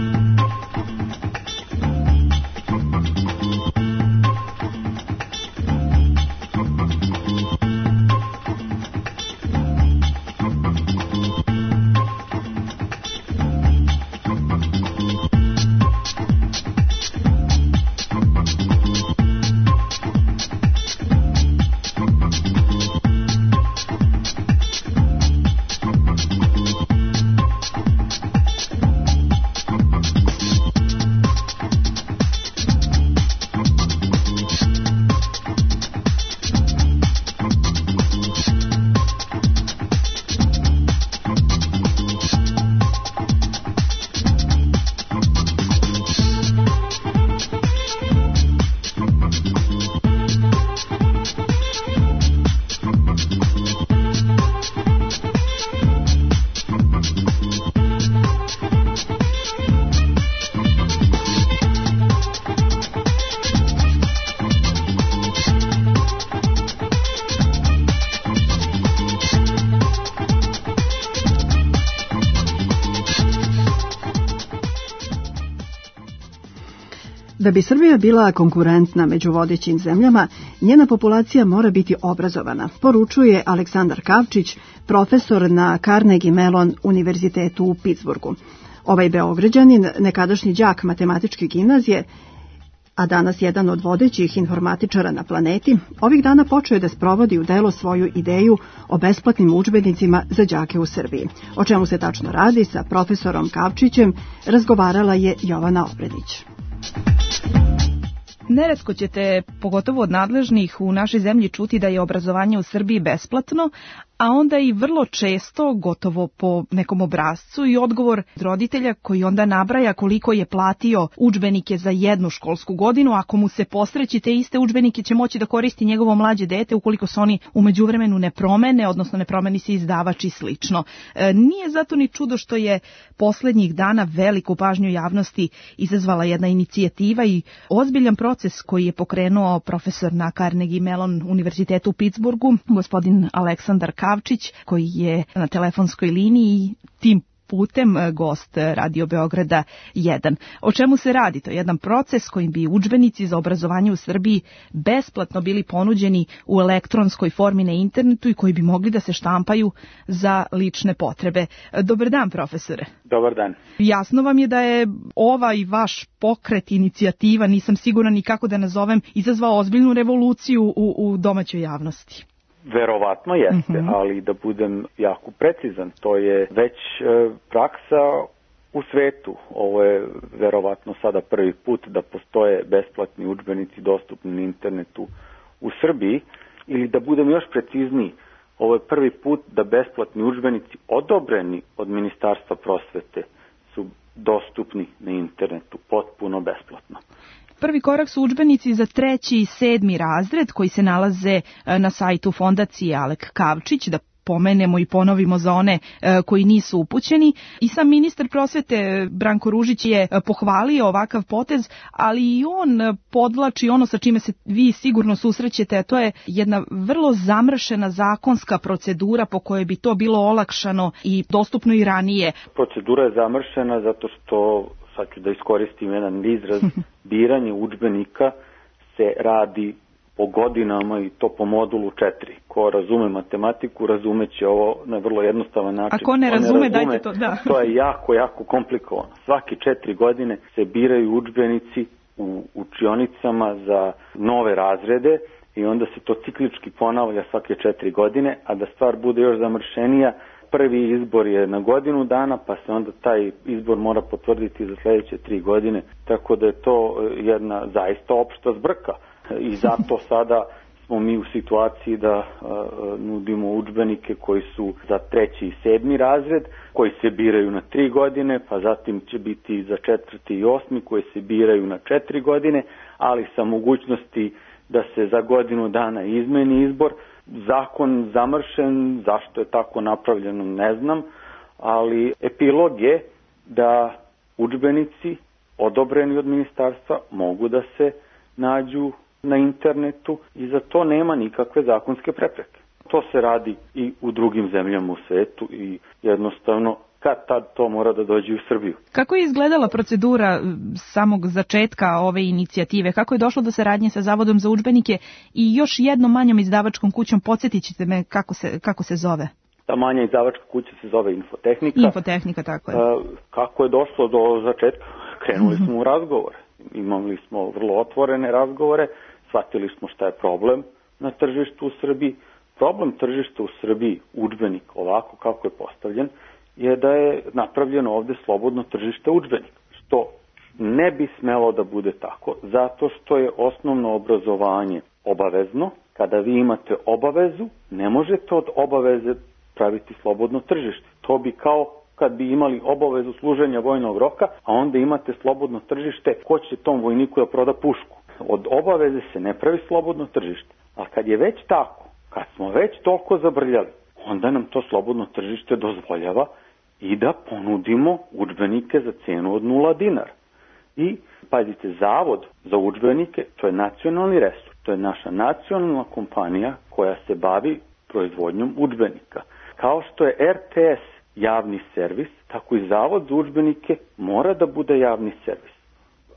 Da bi Srbija bila konkurentna među vodećim zemljama, njena populacija mora biti obrazovana, poručuje Aleksandar Kavčić, profesor na Carnegie Mellon univerzitetu u Pittsburghu. Ovaj Beograđanin, nekadašnji đak matematičke gimnazije, a danas jedan od vodećih informatičara na planeti, ovih dana počeo je da sprovodi u delo svoju ideju o besplatnim udžbenicima za đake u Srbiji. O čemu se tačno radi sa profesorom Kavčićem razgovarala je Jovana Obredić. Neretko ćete, pogotovo od nadležnih u našoj zemlji, čuti da je obrazovanje u Srbiji besplatno, a onda i vrlo često, gotovo po nekom obrascu, i odgovor roditelja koji onda nabraja koliko je platio udžbenike za jednu školsku godinu. Ako mu se posreći, te iste udžbenike će moći da koristi njegovo mlađe dete ukoliko se oni u međuvremenu ne promene, odnosno ne promeni se izdavač i slično. Nije zato ni čudo što je poslednjih dana veliku pažnju javnosti izazvala jedna inicijativa i ozbiljan proces koji je pokrenuo profesor na Carnegie Mellon univerzitetu u Pittsburghu, gospodin Aleksandar Kavčić, koji je na telefonskoj liniji tim putem gost Radio Beograda 1. O čemu se radi? To je jedan proces kojim bi udžbenici za obrazovanje u Srbiji besplatno bili ponuđeni u elektronskoj formi na internetu i koji bi mogli da se štampaju za lične potrebe. Dobar dan, profesore. Dobar dan. Jasno vam je da je ovaj vaš pokret, inicijativa, nisam sigurna ni kako da nazovem, izazvao ozbiljnu revoluciju u domaćoj javnosti. Verovatno jeste, ali da budem jako precizan, to je već praksa u svetu. Ovo je verovatno sada prvi put da postoje besplatni udžbenici dostupni na internetu u Srbiji, ili da budem još precizniji, ovo je prvi put da besplatni udžbenici odobreni od Ministarstva prosvete su dostupni na internetu potpuno besplatno. Prvi korak su udžbenici za 3. i 7. razred koji se nalaze na sajtu Fondacije Alek Kavčić, da pomenemo i ponovimo za one koji nisu upućeni. I sam ministar prosvete Branko Ružić je pohvalio ovakav potez, ali i on podvlači ono sa čime se vi sigurno susrećete, a to je jedna vrlo zamršena zakonska procedura po kojoj bi to bilo olakšano i dostupno i ranije. Procedura je zamršena zato što, sad ću da iskoristim jedan izraz, biranje udžbenika se radi po godinama i to po modulu 4. Ko razume matematiku, razumeće ovo na vrlo jednostavan način. A ko ne razume, dajte to, da. To je jako, jako komplikovano. Svaki 4 godine se biraju udžbenici u učionicama za nove razrede i onda se to ciklički ponavlja svake 4 godine, a da stvar bude još zamršenija, prvi izbor je na godinu dana, pa se onda taj izbor mora potvrditi za sljedeće 3 godine, tako da je to jedna zaista opšta zbrka. I zato sada smo mi u situaciji da nudimo udžbenike koji su za 3. i 7. razred, koji se biraju na 3 godine, pa zatim će biti za 4. i 8. koji se biraju na 4 godine, ali sa mogućnosti da se za godinu dana izmeni izbor. Zakon zamršen, zašto je tako napravljeno ne znam, ali epilog je da udžbenici odobreni od ministarstva mogu da se nađu na internetu i za to nema nikakve zakonske prepreke. To se radi i u drugim zemljama u svetu i jednostavno kad tad to mora da dođe u Srbiju. Kako je izgledala procedura samog začetka ove inicijative? Kako je došlo do saradnje sa Zavodom za udžbenike i još jednom manjom izdavačkom kućom? Podsjetit ćete me kako se zove? Ta manja izdavačka kuća se zove Infotehnika. Infotehnika, tako je. Kako je došlo do začetka? Krenuli smo u razgovore. Imali smo vrlo otvorene razgovore, shvatili smo šta je problem na tržištu u Srbiji. Problem tržišta u Srbiji, udžbenik ovako kako je postavljen, je da je napravljeno ovde slobodno tržište udžbenika, što ne bi smelo da bude tako, zato što je osnovno obrazovanje obavezno. Kada vi imate obavezu, ne možete od obaveze praviti slobodno tržište. To bi kao kad bi imali obavezu služenja vojnog roka, a onda imate slobodno tržište, ko će tom vojniku da proda pušku. Od obaveze se ne pravi slobodno tržište. A kad je već tako, kad smo već toliko zabrljali, onda nam to slobodno tržište dozvoljava i da ponudimo udžbenike za cenu od 0 dinara. I, pazite, Zavod za udžbenike, to je nacionalni resurs, to je naša nacionalna kompanija koja se bavi proizvodnjom udžbenika. Kao što je RTS javni servis, tako i Zavod za udžbenike mora da bude javni servis.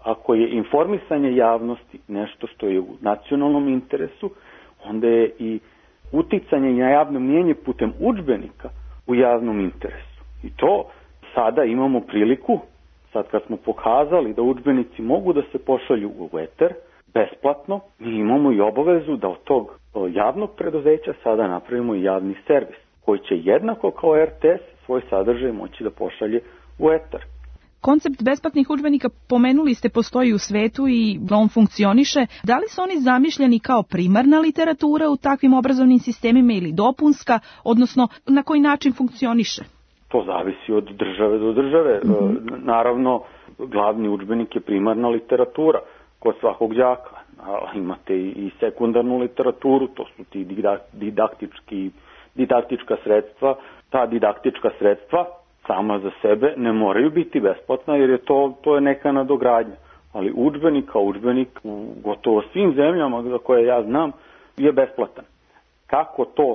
ako je informisanje javnosti nešto što je u nacionalnom interesu, onda je i uticanje na javno mnijenje putem udžbenika u javnom interesu. I to sada imamo priliku, sad kad smo pokazali da udžbenici mogu da se pošalju u eter besplatno, mi imamo i obavezu da od tog javnog preduzeća sada napravimo i javni servis, koji će jednako kao RTS svoj sadržaj moći da pošalje u eter. Koncept besplatnih udžbenika, pomenuli ste, postoji u svetu i on funkcioniše. Da li su oni zamišljeni kao primarna literatura u takvim obrazovnim sistemima ili dopunska, odnosno na koji način funkcioniše? To zavisi od države do države. Naravno, glavni udžbenik je primarna literatura kod svakog đaka. Imate i sekundarnu literaturu, to su ti didaktička sredstva. Ta didaktička sredstva sama za sebe ne moraju biti besplatna, jer je to je neka nadogradnja. Ali udžbenik kao udžbenik u gotovo svim zemljama za koje ja znam je besplatan. Kako to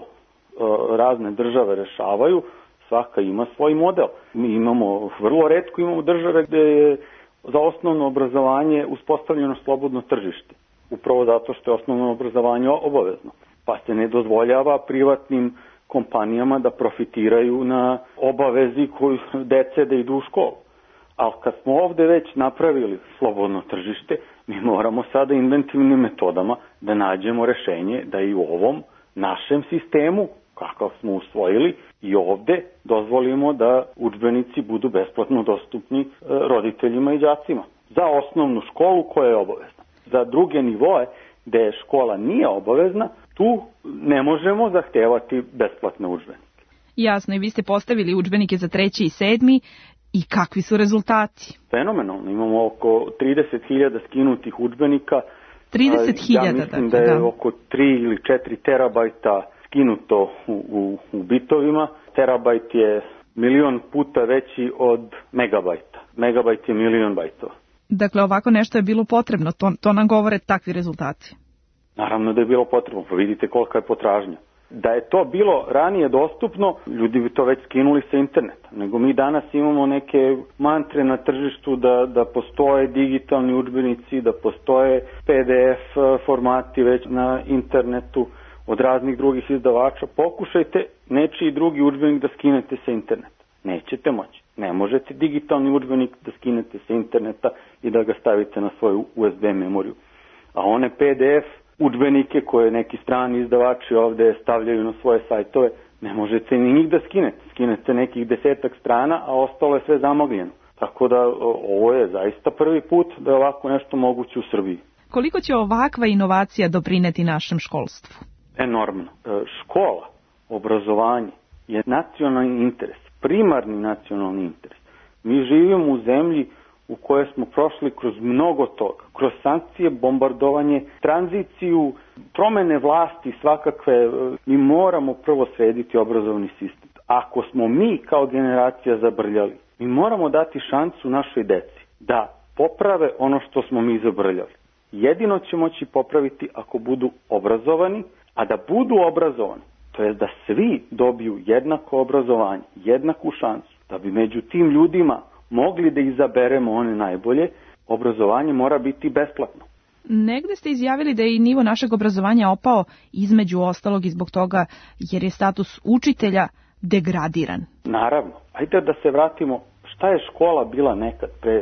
razne države rešavaju, svaka ima svoj model. Mi imamo, vrlo retko imamo države gde je za osnovno obrazovanje uspostavljeno slobodno tržište. Upravo zato što je osnovno obrazovanje obavezno. Pa se ne dozvoljava privatnim kompanijama da profitiraju na obavezi koju dece da idu u školu. Ali kad smo ovde već napravili slobodno tržište, mi moramo sada inventivnim metodama da nađemo rešenje da i u ovom našem sistemu, kakav smo usvojili, i ovde dozvolimo da udžbenici budu besplatno dostupni roditeljima i đacima. Za osnovnu školu koja je obavezna. Za druge nivoe gde škola nije obavezna, tu ne možemo zahtevati besplatne udžbenike. Jasno, i vi ste postavili udžbenike za 3. i 7. i kakvi su rezultati? Fenomenalno, imamo oko 30.000 skinutih udžbenika. 30.000, ja mislim da je oko 3 ili 4 terabajta skinuto u bitovima. Terabajt je 1.000.000 puta veći od megabajta. Megabajt je 1.000.000 bajtova. Dakle, ovako nešto je bilo potrebno, to nam govore takvi rezultati. Naravno da je bilo potrebno, pa vidite kolika je potražnja. Da je to bilo ranije dostupno, ljudi bi to već skinuli sa interneta. Nego mi danas imamo neke mantre na tržištu da postoje digitalni udžbenici, da postoje PDF formati već na internetu od raznih drugih izdavača. Pokušajte nečiji drugi udžbenik da skinete sa interneta. Nećete moći. Ne možete digitalni udžbenik da skinete sa interneta i da ga stavite na svoju USB memoriju. A one PDF udžbenike koje neki strani izdavači ovde stavljaju na svoje sajtove, ne možete ni njih da skinete. Skinete nekih 10 strana, a ostalo je sve zamagljeno. Tako da ovo je zaista prvi put da je ovako nešto moguće u Srbiji. Koliko će ovakva inovacija doprineti našem školstvu? Enormno. Škola, obrazovanje je nacionalni interes, primarni nacionalni interes. Mi živimo u zemlji u kojoj smo prošli kroz mnogo toga, kroz sankcije, bombardovanje, tranziciju, promene vlasti svakakve. Mi moramo prvo srediti obrazovni sistem. Ako smo mi kao generacija zabrljali, mi moramo dati šansu našoj deci da poprave ono što smo mi zabrljali. Jedino će moći popraviti ako budu obrazovani, a da budu obrazovani, to je da svi dobiju jednako obrazovanje, jednaku šansu, da bi među tim ljudima mogli da izaberemo one najbolje, obrazovanje mora biti besplatno. Negde ste izjavili da je i nivo našeg obrazovanja opao, između ostalog i zbog toga jer je status učitelja degradiran. Naravno. Ajde da se vratimo, šta je škola bila nekad pre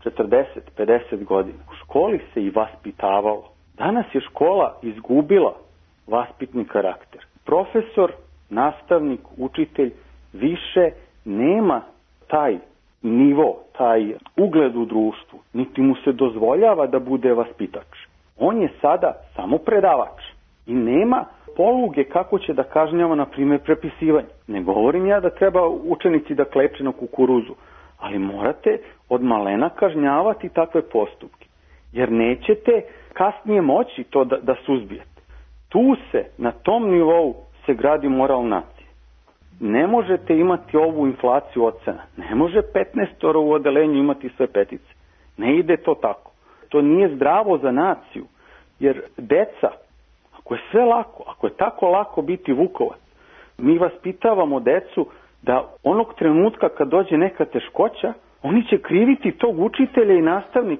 40-50 godina? U školi se i vaspitavalo. Danas je škola izgubila vaspitni karakter. Profesor, nastavnik, učitelj više nema taj nivo, taj ugled u društvu, niti mu se dozvoljava da bude vaspitač. On je sada samo predavač i nema poluge kako će da kažnjava, na primjer, prepisivanje. Ne govorim ja da treba učenici da kleče na kukuruzu, ali morate od malena kažnjavati takve postupke, jer nećete kasnije moći to da suzbijete. Tu se, na tom nivou se gradi moral nacije. Ne možete imati ovu inflaciju ocena. Ne može 15 u odelenju imati sve petice. Ne ide to tako. To nije zdravo za naciju. Jer deca, ako je sve lako, ako je tako lako biti Vukovac, mi vaspitavamo decu da onog trenutka kad dođe neka teškoća, oni će kriviti tog učitelja i nastavnika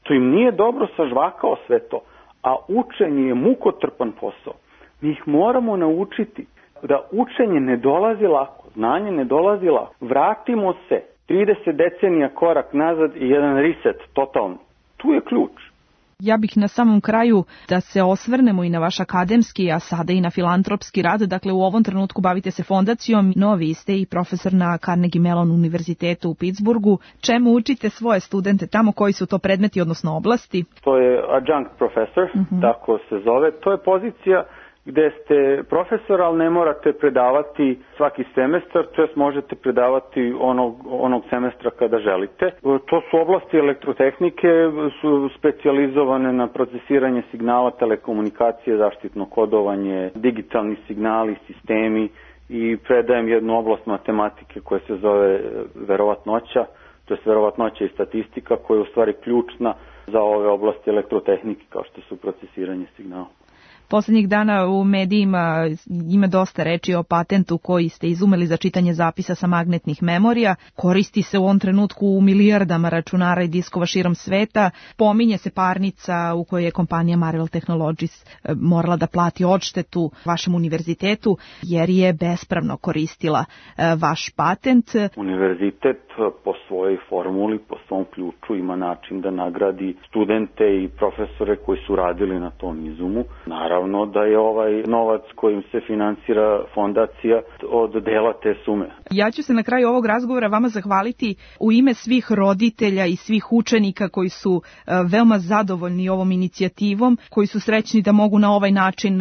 što im nije dobro sažvakao sve to, a učenje je mukotrpan posao. Mi ih moramo naučiti da učenje ne dolazi lako, znanje ne dolazi lako. Vratimo se 30 decenija korak nazad i jedan reset totalni. Tu je ključ. Ja bih na samom kraju da se osvrnemo i na vaš akademski, a sada i na filantropski rad. Dakle, u ovom trenutku bavite se fondacijom, no vi ste i profesor na Carnegie Mellon univerzitetu u Pittsburghu. Čemu učite svoje studente tamo, koji su to predmeti, odnosno oblasti? To je adjunct professor, tako se zove. To je pozicija gde ste profesor, ali ne morate predavati svaki semestar, tj. možete predavati onog semestra kada želite. To su oblasti elektrotehnike, su specijalizovane na procesiranje signala, telekomunikacije, zaštitno kodovanje, digitalni signali, sistemi i predajem jednu oblast matematike koja se zove verovatnoća, to je verovatnoća i statistika koja je u stvari ključna za ove oblasti elektrotehnike kao što su procesiranje signala. Poslednjih dana u medijima ima dosta reči o patentu koji ste izumeli za čitanje zapisa sa magnetnih memorija. Koristi se u ovom trenutku u milijardama računara i diskova širom sveta. Pominje se parnica u kojoj je kompanija Marvell Technologies morala da plati odštetu vašem univerzitetu jer je bespravno koristila vaš patent. Univerzitet po svojoj formuli, po svom ključu ima način da nagradi studente i profesore koji su radili na tom izumu. Naravno da je ovaj novac kojim se finansira fondacija od dela te sume. Ja ću se na kraju ovog razgovora vama zahvaliti u ime svih roditelja i svih učenika koji su veoma zadovoljni ovom inicijativom, koji su srećni da mogu na ovaj način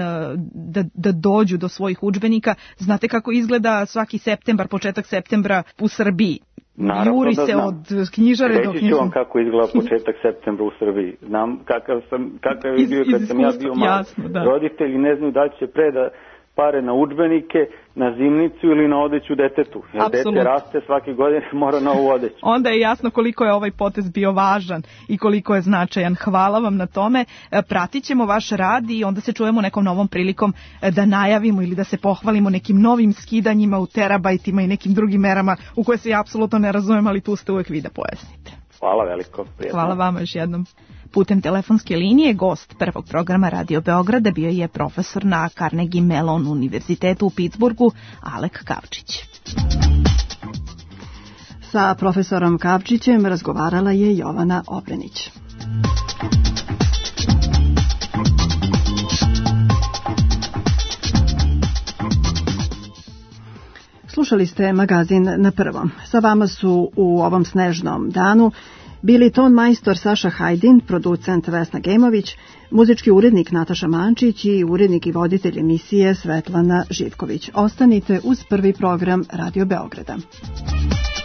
da dođu do svojih udžbenika. Znate kako izgleda svaki septembar, početak septembra u Srbiji? Naravno juri da se znam. Od knjižare do knjižare. Reći ću vam kako izgleda početak septembra u Srbiji. Znam kakav je bio kad sam ja bio mali. Roditelji ne znaju da li će preda pare na udžbenike, na zimnicu ili na odeću detetu. Jer dete raste svake godine, mora novu odeću. Onda je jasno koliko je ovaj potez bio važan i koliko je značajan. Hvala vam na tome. Pratit ćemo vaš rad i onda se čujemo nekom novom prilikom da najavimo ili da se pohvalimo nekim novim skidanjima u terabajtima i nekim drugim merama u koje se ja apsolutno ne razumem, ali tu ste uvek vi da pojasnite. Hvala veliko. Prijetno. Hvala vama još jednom. Putem telefonske linije gost prvog programa Radio Beograda bio je profesor na Carnegie Mellon univerzitetu u Pittsburghu, Alek Kavčić. Sa profesorom Kavčićem razgovarala je Jovana Obrenić. Slušali ste magazin Na prvom. Sa vama su u ovom snežnom danu bili ton majstor Saša Hajdin, producent Vesna Gemović, muzički urednik Nataša Mančić i urednik i voditelj emisije Svetlana Živković. Ostanite uz prvi program Radio Beograda.